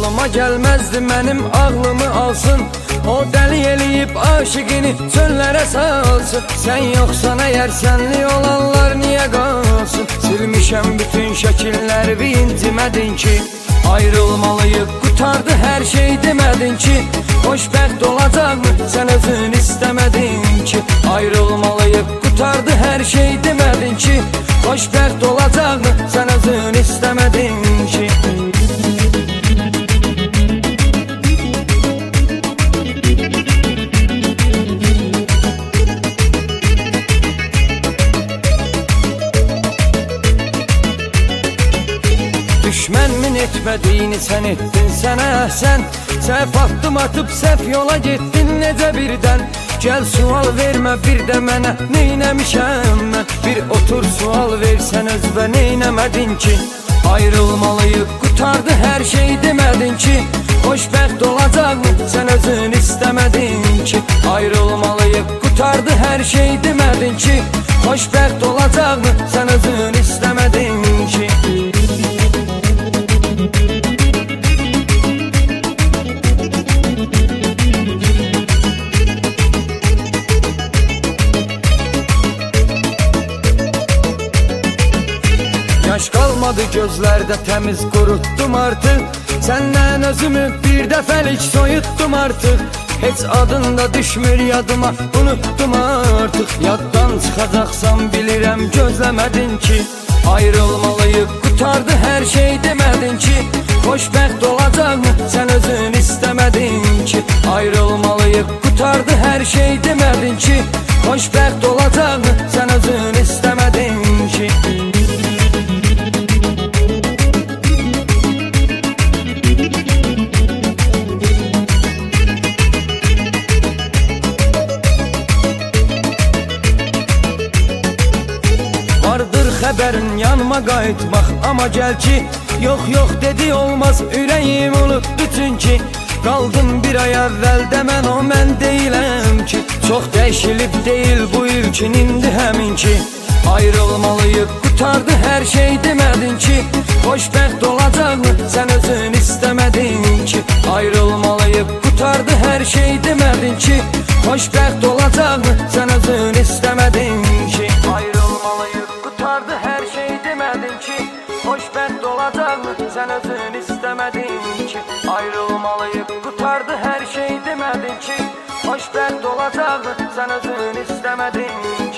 ağlıma gelmezdi mənim ağlımı alsın. O dəli eləyib aşıqini çöllərə salsın. Sən yoxsan əgər sənli olanlar niyə qalsın? Silmişəm bütün şəkilləri bir incimədin ki. Ayrılmalıyıq qutardı hər şey demədin ki. Xoşbəxt olacaqmı sən özün istəmədin ki. Ayrılmalıyıq qutardı hər şey demədin ki. Xoşbəxt olacaqmı sən özün istəmədin ki. Düşmənmin etmədiyini sən etdin sənə əhsən. Səhv addım atıp səhv yola getdin necə birdən. Gəl sual vermə bir də mənə neynəmişəm mən. Bir otur sual versən özbə neynəmədin ki. Ayrılmalıyıq qutardı hər şey demədin ki. Xoşbəxt olacaqmı sən özün istəmədin ki. Ayrılmalıyıq qutardı hər şey demədin ki. Xoşbəxt olacaqmı sən özün istəmədin ki. Yaş qalmadı gözlərdə təmiz qurutdum artıq. Səndən özümü bir dəfəlik soyutdum artıq. Heç adın da düşmür yadıma unutdum artıq. Yaddan çıxacaqsam bilirəm gözləmədin ki. Ayrılmalıyıq qutardı hər şey demədin ki. Xoşbəxt olacaqmı sən özün istəmədin ki. Ayrılmalıyıq qutardı hər şey demədin ki. Xoşbəxt olacaqmı sən özün istəmədin ki. Vardır xəbərin yanıma qayıtmaq amma gəl ki. Yox yox dedi olmaz ürəyim unutdu çünki. Qaldım bir ay əvvəldə mən o mən deyiləm ki. Çox dəyişilib deyil bu ilkin indi həmin ki. Ayrılmalıyıq qutardı hər şey demədin ki. Xoşbəxt olacaqmı sən özün istəmədin ki. Ayrılmalıyıq qutardı hər şey demədin ki. Xoşbəxt olacaqmı sən özün istəmədin ki. Ayrılmalıyıq qutardı hər şey demədin ki. Xoşbəxt olacaqmı sən özün istəmədin ki. Ayrılmalıyıq qutardı hər şey demədin ki. Xoşbəxt olacaqmı sən özün istəmədin ki.